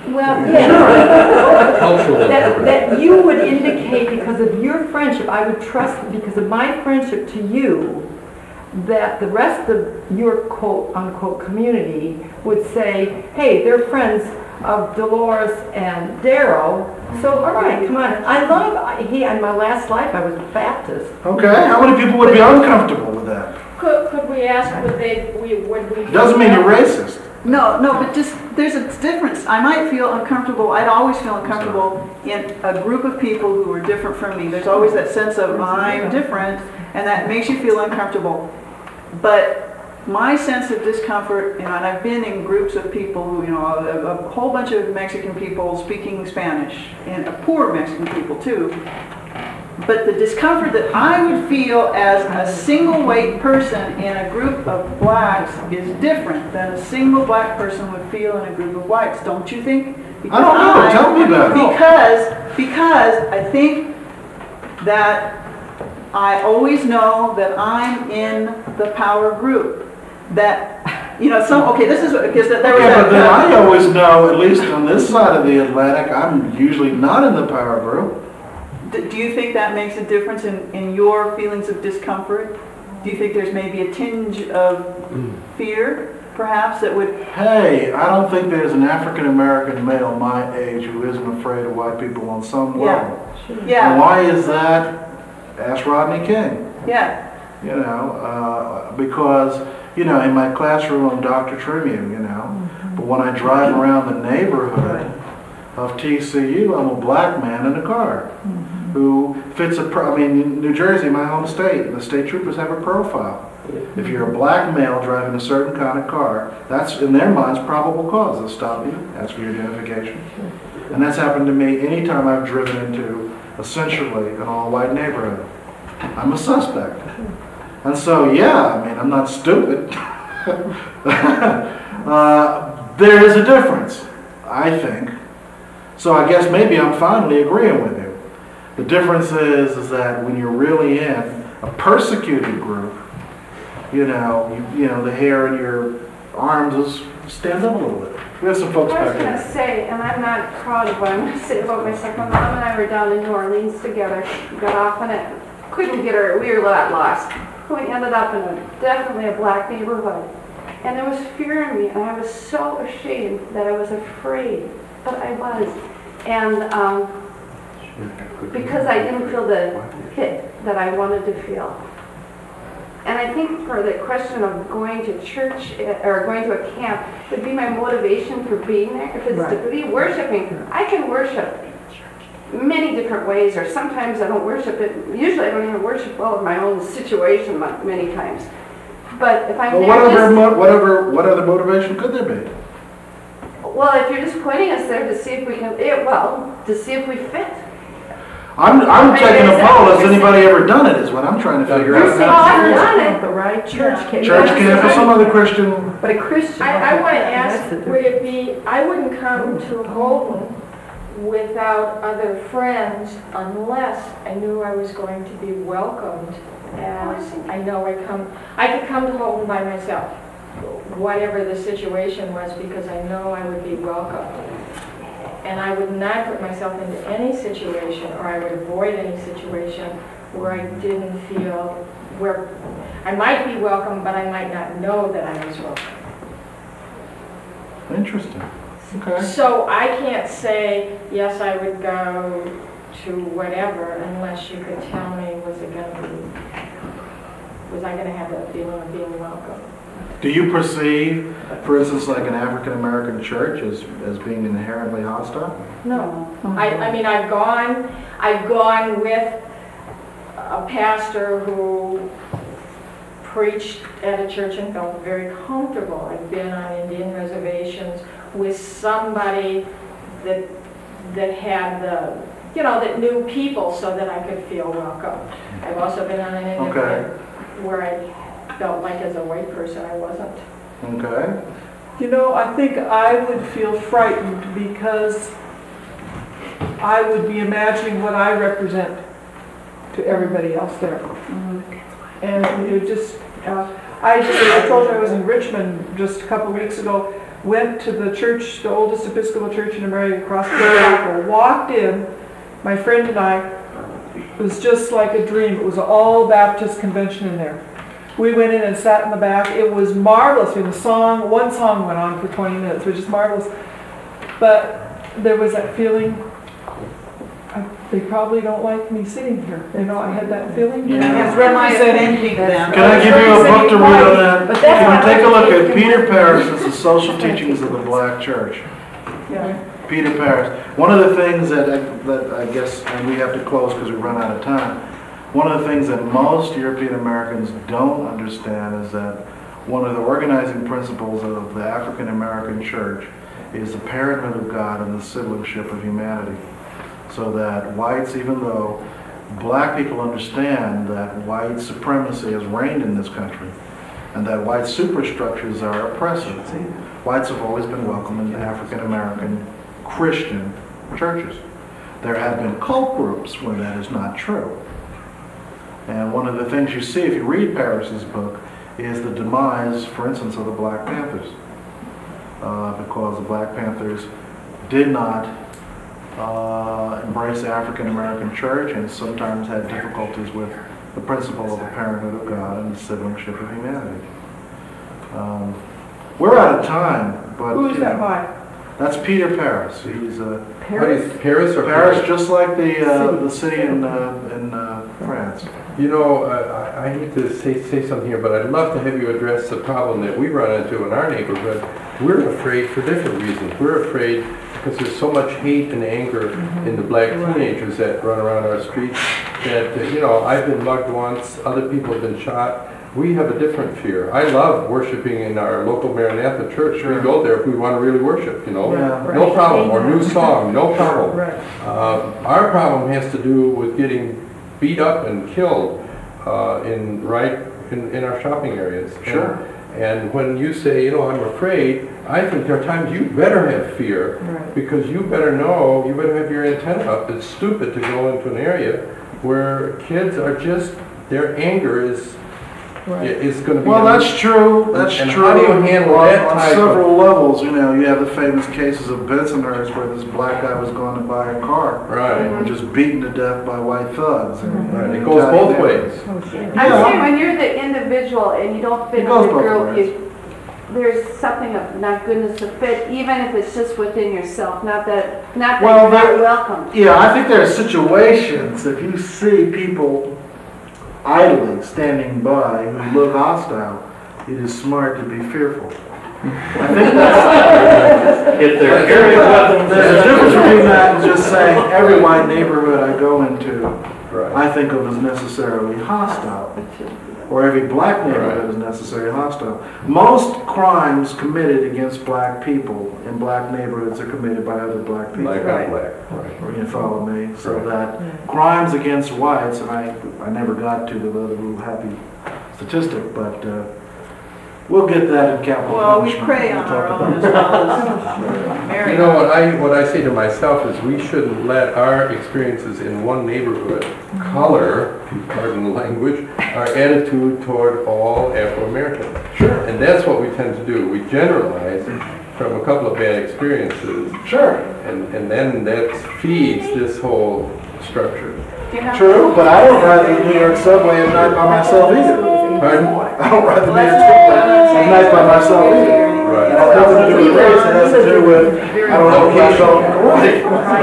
Well, yeah. Cultural That, interpretation. that you would indicate because of your friendship, I would trust because of my friendship to you, that the rest of your quote unquote community would say, hey, they're friends of Dolores and Daryl, so all right, come on. I love, I, he, in my last life I was a Baptist. Okay, how many people would be uncomfortable with that? Could, could we ask, would they, we, would we? Doesn't mean you're racist. No, no, but just, there's a difference. I might feel uncomfortable, I'd always feel uncomfortable in a group of people who are different from me. There's always that sense of I'm different, and that makes you feel uncomfortable. But my sense of discomfort, you know, and I've been in groups of people who, you know, a, a whole bunch of Mexican people speaking Spanish, and poor Mexican people too. But the discomfort that I would feel as a single white person in a group of blacks is different than a single black person would feel in a group of whites, don't you think? I don't know, tell me about it. Because, because I think that I always know that I'm in the power group. That, you know, some, okay, this is, because there was Yeah, that. but then I always know, at least on this side of the Atlantic, I'm usually not in the power group. D- Do you think that makes a difference in, in your feelings of discomfort? Do you think there's maybe a tinge of fear, perhaps, that would... Hey, I don't think there's an African-American male my age who isn't afraid of white people on some Yeah. level. And Yeah, why is that? Ask Rodney King. yeah, You know, uh, because, you know, in my classroom I'm Doctor Trimian, you know, but when I drive around the neighborhood of T C U, I'm a black man in a car who fits a, pro- I mean, New Jersey, my home state, the state troopers have a profile. If you're a black male driving a certain kind of car, that's, in their minds, probable cause. They'll stop you, ask for your identification. And that's happened to me anytime I've driven into, essentially, an all-white neighborhood. I'm a suspect. And so, yeah, I mean, I'm not stupid. uh, there is a difference, I think. So I guess maybe I'm finally agreeing with you. The difference is, is that when you're really in a persecuted group, you know, you, you know, the hair in your arms is, stands up a little bit. We have some folks I was back going to here. say, and I'm not proud of what I'm going to say about myself, my mom and I were down in New Orleans together, got off on it, couldn't get her, we were a lot lost. We ended up in a, definitely a black neighborhood. And there was fear in me, and I was so ashamed that I was afraid, but I was. And um, because I didn't feel the hit that I wanted to feel. And I think for the question of going to church eh, or going to a camp would be my motivation for being there. If it's Right. to be worshiping, I can worship many different ways, or sometimes I don't worship it. Usually I don't even worship well in my own situation mu- many times. But if I'm Well, there whatever, just, mo- whatever, what other motivation could there be? well, if you're just pointing us there to see if we can, eh, well, to see if we fit. I'm, I'm Maybe taking a it's poll. that- Has anybody ever done it? Is what I'm trying to figure You're out. saying- I've done it. But right, church camp. Church camp or some other Christian. But a Christian. I, I want to That's ask, the would it be, I wouldn't come to Holden without other friends unless I knew I was going to be welcomed, as I know I come, I could come to Holden by myself, whatever the situation was, because I know I would be welcomed. And I would not put myself into any situation, or I would avoid any situation where I didn't feel, where I might be welcome, but I might not know that I was welcome. Interesting. Okay. So I can't say, yes, I would go to whatever, unless you could tell me, was it going to be, was I going to have that feeling of being welcome? Do you perceive, for instance, like an African American church as, as being inherently hostile? No. I, I mean, I've gone, I've gone with a pastor who preached at a church and felt very comfortable. I've been on Indian reservations with somebody that that had the, you know, that knew people so that I could feel welcome. I've also been on an Indian Okay. where I felt like as a white person I wasn't. Okay. You know, I think I would feel frightened because I would be imagining what I represent to everybody else there. And it just, uh, I, I told you I was in Richmond just a couple of weeks ago. went to the church, the oldest Episcopal church in America, across the chapel, walked in, my friend and I, it was just like a dream. It was an all Baptist convention in there. We went in and sat in the back. It was marvelous. And the song, one song went on for twenty minutes, which is marvelous. But there was that feeling, I, they probably don't like me sitting here. You know, I had that feeling. Yeah. It's representing them. Can I give you a book to read on that? But that's Can why you take a I look think at you Peter can- Paris' The Social Teachings of the Black Church. Yeah. Peter Paris. One of the things that I, that I guess, and we have to close because we run out of time, one of the things that most European Americans don't understand is that one of the organizing principles of the African American church is the parenthood of God and the siblingship of humanity. So that whites, even though black people understand that white supremacy has reigned in this country and that white superstructures are oppressive, whites have always been welcome in African American Christian churches. There have been cult groups where that is not true. And one of the things you see if you read Paris's book is the demise, for instance, of the Black Panthers. Uh, because the Black Panthers did not uh, embrace the African American church and sometimes had difficulties with the principle of the parenthood of God and the siblingship of humanity. Um, we're out of time, but Who is you that know, by? That's Peter Paris. He's uh, How do you- Paris or Paris, Paris? just like the uh, the city in uh, in uh, France. You know, uh, I I hate to say, say something here, but I'd love to have you address the problem that we run into in our neighborhood. We're afraid for different reasons. We're afraid because there's so much hate and anger in the black teenagers that run around our streets that, uh, you know, I've been mugged once, other people have been shot. We have a different fear. I love worshiping in our local Maranatha church. Sure. We go there if we want to really worship, you know. Yeah. No problem. Or new song, no problem. Right. Uh, our problem has to do with getting beat up and killed uh, in right in, in our shopping areas. Sure. And, and when you say, you know, I'm afraid, I think there are times you better have fear Right. because you better know, you better have your antenna up. It's stupid to go into an area where kids are just, their anger is Right. is going to be. Well, that's true. That's And true. how do you handle on, that on type of- several levels? You know, you have the famous cases of Bensonhurst where this black guy was going to buy a car Right. and just beaten to death by white thugs. And, Right. It goes both ways. I say when you're the individual and you don't fit It in goes the both group, ways. you, there's something of not goodness to fit, even if it's just within yourself. Not that, not that Well, you're not there- welcome. Yeah, I think there are situations if you see people idly standing by who look hostile, it is smart to be fearful. I think that's If they're carrying weapons. there's a difference between that and just saying every white neighborhood I go into, Right. I think of as necessarily hostile, or every black neighborhood Right. is necessarily hostile. Most crimes committed against black people in black neighborhoods are committed by other black people. Like Right. I'm black. Right. You follow me? So Right. that crimes against whites, and I, I never got to the other little happy statistic, but uh, we'll get that in capital Well, we punishment. prey We'll on talk our about own as that. well as Mary. You know what I what I say to myself is we shouldn't let our experiences in one neighborhood color, pardon the language, our attitude toward all Afro-Americans. Sure. And that's what we tend to do. We generalize from a couple of bad experiences, Sure. and, and then that feeds this whole structure. Do you know? True, but I don't ride the New York subway at night by myself either. Pardon? I don't ride the New York subway at night by myself either. It Right. has nothing to do with race, it has to do with, I don't know black belt in karate.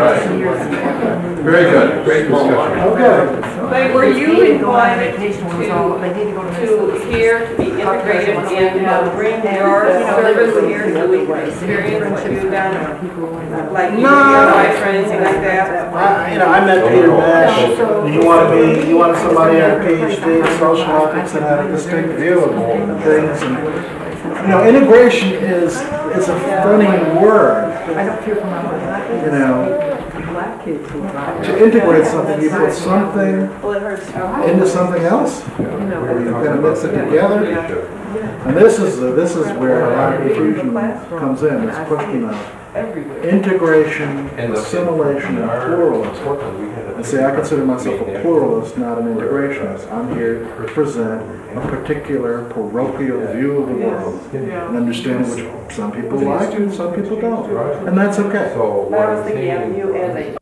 Right. Very good. Great discussion. Okay. But were you invited Vacation was all, they need to go to to Minnesota. here to be integrated in uh, bring your service here so we can experience what you've done? Like you and your wife or anything like that? I, you know, I met Peter Nash, and he wanted me, he wanted somebody who had a PhD in social ethics and had a distinct view of things. And, you know, integration is, is a funny word, I don't fear for my life. you know. Black kids who drive. To integrate something, you put something Well, it hurts. into something else, You know, you kind of mix it together. And this is, this is where a lot of confusion comes in, it's, you know. everywhere. integration, And the- assimilation, and our- pluralism. Portland, we had a- And see, I consider myself a pluralist, not an integrationist. I'm here to present a particular parochial view of the world, Yeah. an understanding which some people like and some people don't. And that's okay. So what I was I'm thinking of saying you as a